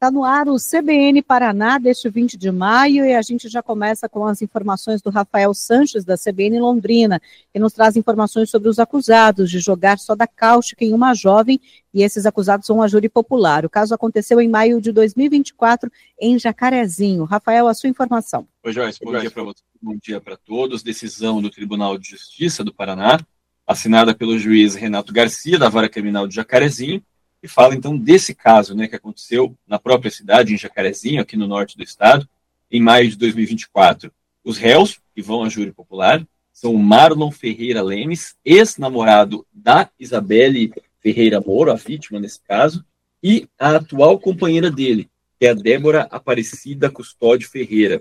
Está no ar o CBN Paraná deste 20 de maio e a gente já começa com as informações do Rafael Sanches, da CBN Londrina, que nos traz informações sobre os acusados de jogar soda cáustica em uma jovem e esses acusados são a júri popular. O caso aconteceu em maio de 2024 em Jacarezinho. Rafael, a sua informação. Oi, Joyce, bom dia para você, bom dia para todos. Decisão do Tribunal de Justiça do Paraná, assinada pelo juiz Renato Garcia, da Vara Criminal de Jacarezinho, e fala, então, desse caso, que aconteceu na própria cidade, em Jacarezinho, aqui no norte do estado, em maio de 2024. Os réus, que vão a júri popular, são o Marlon Ferreira Lemes, ex-namorado da Isabelle Ferreira Moro, a vítima nesse caso, e a atual companheira dele, que é a Débora Aparecida Custódio Ferreira.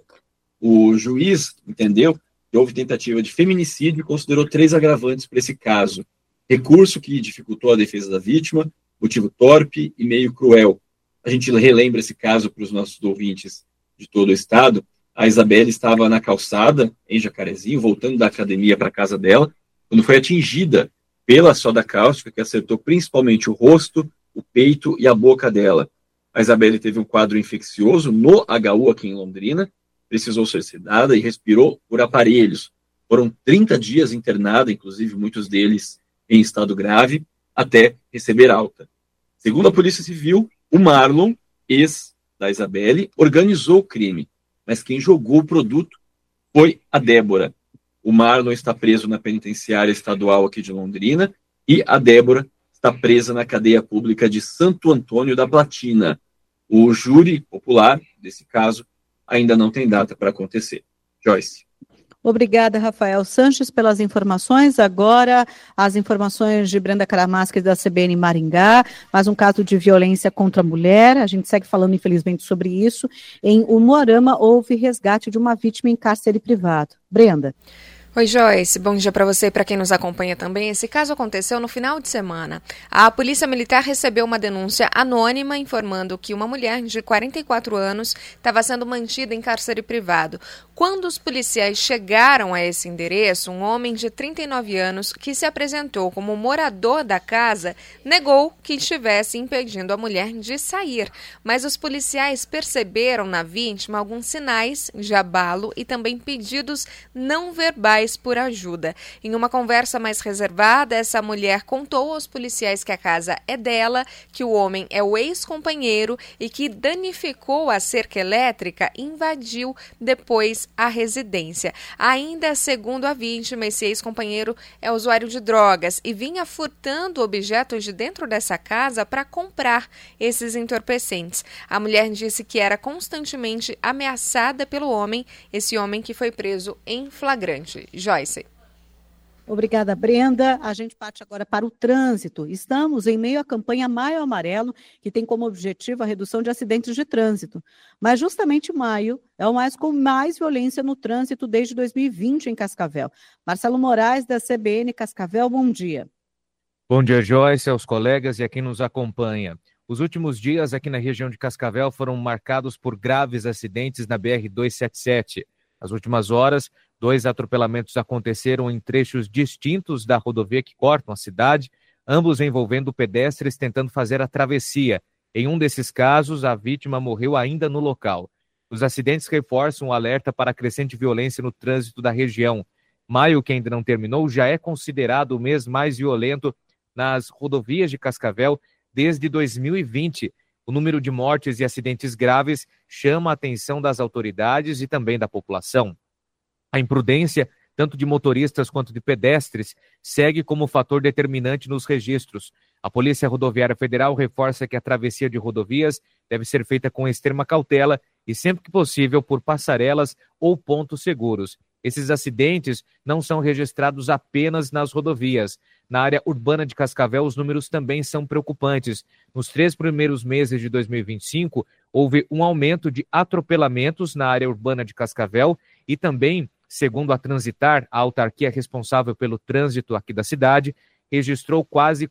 O juiz entendeu que houve tentativa de feminicídio e considerou 3 agravantes para esse caso. Recurso que dificultou a defesa da vítima, motivo torpe e meio cruel. A gente relembra esse caso para os nossos ouvintes de todo o estado. A Isabelle estava na calçada, em Jacarezinho, voltando da academia para a casa dela, quando foi atingida pela soda cáustica, que acertou principalmente o rosto, o peito e a boca dela. A Isabelle teve um quadro infeccioso no HU aqui em Londrina, precisou ser sedada e respirou por aparelhos. Foram 30 dias internada, inclusive muitos deles em estado grave, até receber alta. Segundo a Polícia Civil, o Marlon, ex da Isabelle, organizou o crime, mas quem jogou o produto foi a Débora. O Marlon está preso na penitenciária estadual aqui de Londrina e a Débora está presa na cadeia pública de Santo Antônio da Platina. O júri popular desse caso ainda não tem data para acontecer. Joyce. Obrigada, Rafael Sanches, pelas informações. Agora, as informações de Brenda Caramaschi da CBN Maringá, mais um caso de violência contra a mulher. A gente segue falando, infelizmente, sobre isso. Em Umuarama, houve resgate de uma vítima em cárcere privado. Brenda. Oi, Joyce. Bom dia para você e para quem nos acompanha também. Esse caso aconteceu no final de semana. A Polícia Militar recebeu uma denúncia anônima informando que uma mulher de 44 anos estava sendo mantida em cárcere privado. Quando os policiais chegaram a esse endereço, um homem de 39 anos que se apresentou como morador da casa negou que estivesse impedindo a mulher de sair. Mas os policiais perceberam na vítima alguns sinais de abalo e também pedidos não verbais por ajuda. Em uma conversa mais reservada, essa mulher contou aos policiais que a casa é dela, que o homem é o ex-companheiro e que danificou a cerca elétrica e invadiu depois a residência. Ainda segundo a vítima, esse ex-companheiro é usuário de drogas e vinha furtando objetos de dentro dessa casa para comprar esses entorpecentes. A mulher disse que era constantemente ameaçada pelo homem, esse homem que foi preso em flagrante. Joyce. Obrigada, Brenda. A gente parte agora para o trânsito. Estamos em meio à campanha Maio Amarelo, que tem como objetivo a redução de acidentes de trânsito. Mas justamente maio é o mês com mais violência no trânsito desde 2020 em Cascavel. Marcelo Moraes, da CBN Cascavel, bom dia. Bom dia, Joyce, aos colegas e a quem nos acompanha. Os últimos dias aqui na região de Cascavel foram marcados por graves acidentes na BR-277. Nas últimas horas, 2 atropelamentos aconteceram em trechos distintos da rodovia que cortam a cidade, ambos envolvendo pedestres tentando fazer a travessia. Em um desses casos, a vítima morreu ainda no local. Os acidentes reforçam o alerta para a crescente violência no trânsito da região. Maio, que ainda não terminou, já é considerado o mês mais violento nas rodovias de Cascavel desde 2020. O número de mortes e acidentes graves chama a atenção das autoridades e também da população. A imprudência, tanto de motoristas quanto de pedestres, segue como fator determinante nos registros. A Polícia Rodoviária Federal reforça que a travessia de rodovias deve ser feita com extrema cautela e, sempre que possível, por passarelas ou pontos seguros. Esses acidentes não são registrados apenas nas rodovias. Na área urbana de Cascavel, os números também são preocupantes. Nos 3 primeiros meses de 2025, houve um aumento de atropelamentos na área urbana de Cascavel e também, segundo a Transitar, a autarquia responsável pelo trânsito aqui da cidade, registrou quase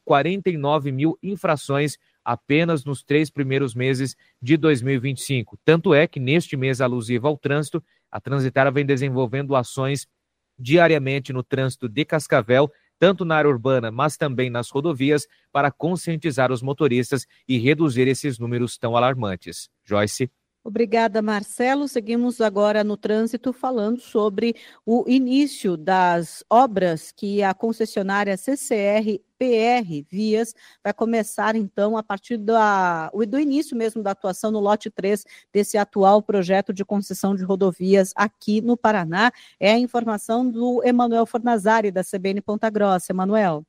49 mil infrações apenas nos 3 primeiros meses de 2025. Tanto é que, neste mês alusivo ao trânsito, a Transitar vem desenvolvendo ações diariamente no trânsito de Cascavel, tanto na área urbana, mas também nas rodovias, para conscientizar os motoristas e reduzir esses números tão alarmantes. Joyce. Obrigada, Marcelo. Seguimos agora no trânsito falando sobre o início das obras que a concessionária CCR PR Vias vai começar, então, a partir do início mesmo da atuação no lote 3 desse atual projeto de concessão de rodovias aqui no Paraná. É a informação do Emanuel Fornazari, da CBN Ponta Grossa. Emanuel.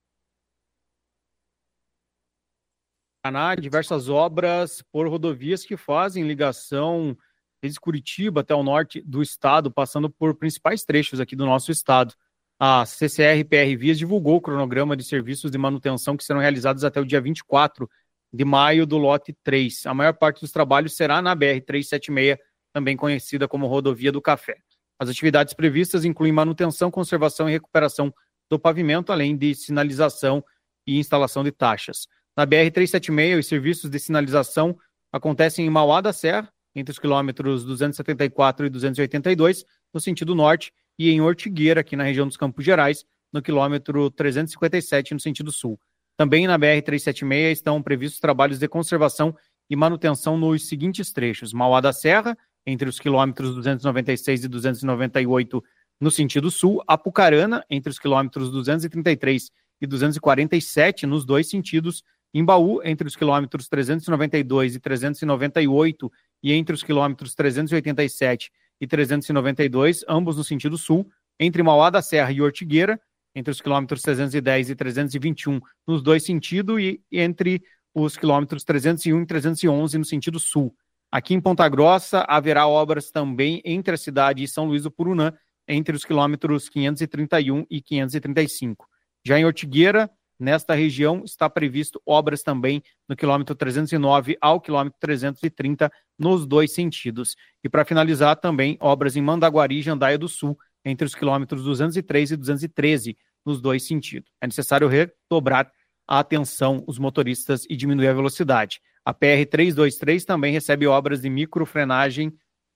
Diversas obras por rodovias que fazem ligação desde Curitiba até o norte do estado, passando por principais trechos aqui do nosso estado. A CCR PR Vias divulgou o cronograma de serviços de manutenção que serão realizados até o dia 24 de maio do lote 3. A maior parte dos trabalhos será na BR-376, também conhecida como Rodovia do Café. As atividades previstas incluem manutenção, conservação e recuperação do pavimento, além de sinalização e instalação de taxas. Na BR-376, os serviços de sinalização acontecem em Mauá da Serra, entre os quilômetros 274 e 282, no sentido norte, e em Ortigueira, aqui na região dos Campos Gerais, no quilômetro 357, no sentido sul. Também na BR-376 estão previstos trabalhos de conservação e manutenção nos seguintes trechos: Mauá da Serra, entre os quilômetros 296 e 298, no sentido sul, Apucarana, entre os quilômetros 233 e 247, nos dois sentidos, Imbaú, entre os quilômetros 392 e 398 e entre os quilômetros 387 e 392, ambos no sentido sul, entre Mauá da Serra e Ortigueira, entre os quilômetros 310 e 321 nos dois sentidos e entre os quilômetros 301 e 311 no sentido sul. Aqui em Ponta Grossa haverá obras também entre a cidade e São Luís do Purunã, entre os quilômetros 531 e 535. Já em Ortigueira, nesta região, está previsto obras também no quilômetro 309 ao quilômetro 330, nos dois sentidos. E para finalizar, também obras em Mandaguari e Jandaia do Sul, entre os quilômetros 203 e 213, nos dois sentidos. É necessário redobrar a atenção os motoristas e diminuir a velocidade. A PR-323 também recebe obras de microfrenagem,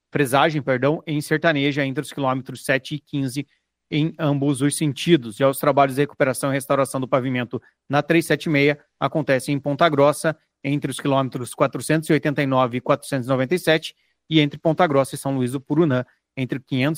em Sertaneja, entre os quilômetros 7 e 15, em ambos os sentidos. Já os trabalhos de recuperação e restauração do pavimento na 376 acontecem em Ponta Grossa, entre os quilômetros 489 e 497, e entre Ponta Grossa e São Luís do Purunã, entre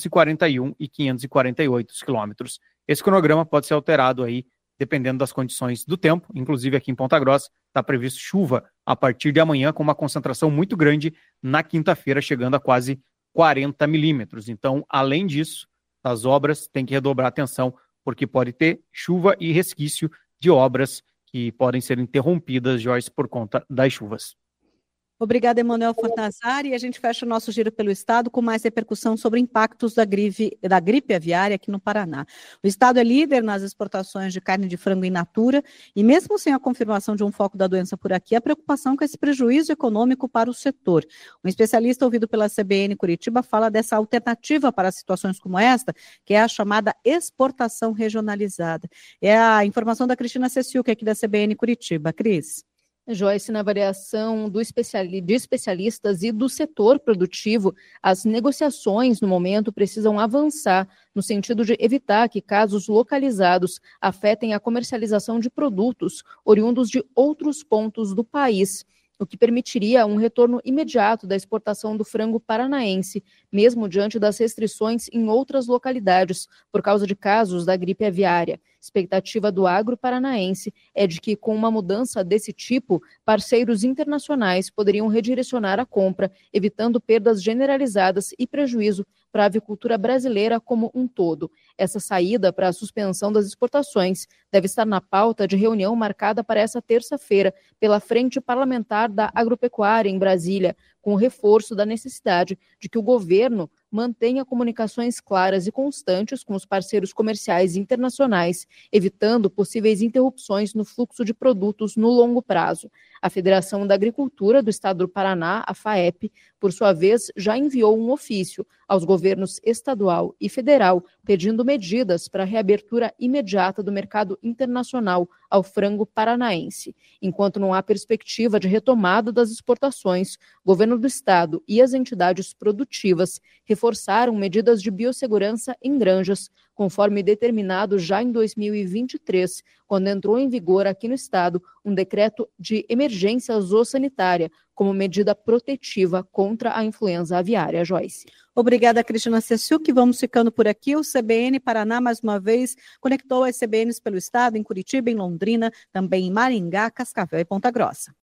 541 e 548 quilômetros. Esse cronograma pode ser alterado aí, dependendo das condições do tempo. Inclusive aqui em Ponta Grossa está previsto chuva a partir de amanhã, com uma concentração muito grande na quinta-feira, chegando a quase 40 milímetros. Então, além disso, as obras têm que redobrar atenção, porque pode ter chuva e resquício de obras que podem ser interrompidas, Joyce, por conta das chuvas. Obrigada, Emanuel Fornazari. E a gente fecha o nosso giro pelo estado com mais repercussão sobre impactos da gripe aviária aqui no Paraná. O estado é líder nas exportações de carne de frango in natura e mesmo sem a confirmação de um foco da doença por aqui, a preocupação com esse prejuízo econômico para o setor. Um especialista ouvido pela CBN Curitiba fala dessa alternativa para situações como esta, que é a chamada exportação regionalizada. É a informação da Cristina Ceciuc, aqui da CBN Curitiba. Cris. Joyce, na avaliação de especialistas e do setor produtivo, as negociações no momento precisam avançar no sentido de evitar que casos localizados afetem a comercialização de produtos oriundos de outros pontos do país, o que permitiria um retorno imediato da exportação do frango paranaense, mesmo diante das restrições em outras localidades, por causa de casos da gripe aviária. Expectativa do agro paranaense é de que, com uma mudança desse tipo, parceiros internacionais poderiam redirecionar a compra, evitando perdas generalizadas e prejuízo para a avicultura brasileira como um todo. Essa saída para a suspensão das exportações deve estar na pauta de reunião marcada para essa terça-feira pela Frente Parlamentar da Agropecuária em Brasília, com o reforço da necessidade de que o governo mantenha comunicações claras e constantes com os parceiros comerciais internacionais, evitando possíveis interrupções no fluxo de produtos no longo prazo. A Federação da Agricultura do Estado do Paraná, a FAEP, por sua vez, já enviou um ofício aos governos estadual e federal, pedindo medidas para a reabertura imediata do mercado internacional ao frango paranaense. Enquanto não há perspectiva de retomada das exportações, o governo do estado e as entidades produtivas reforçaram medidas de biossegurança em granjas, conforme determinado já em 2023, quando entrou em vigor aqui no estado um decreto de emergência zoossanitária como medida protetiva contra a influenza aviária. Joyce. Obrigada, Cristina Cessiuk. Vamos ficando por aqui. O CBN Paraná, mais uma vez, conectou as CBNs pelo estado, em Curitiba, em Londrina, também em Maringá, Cascavel e Ponta Grossa.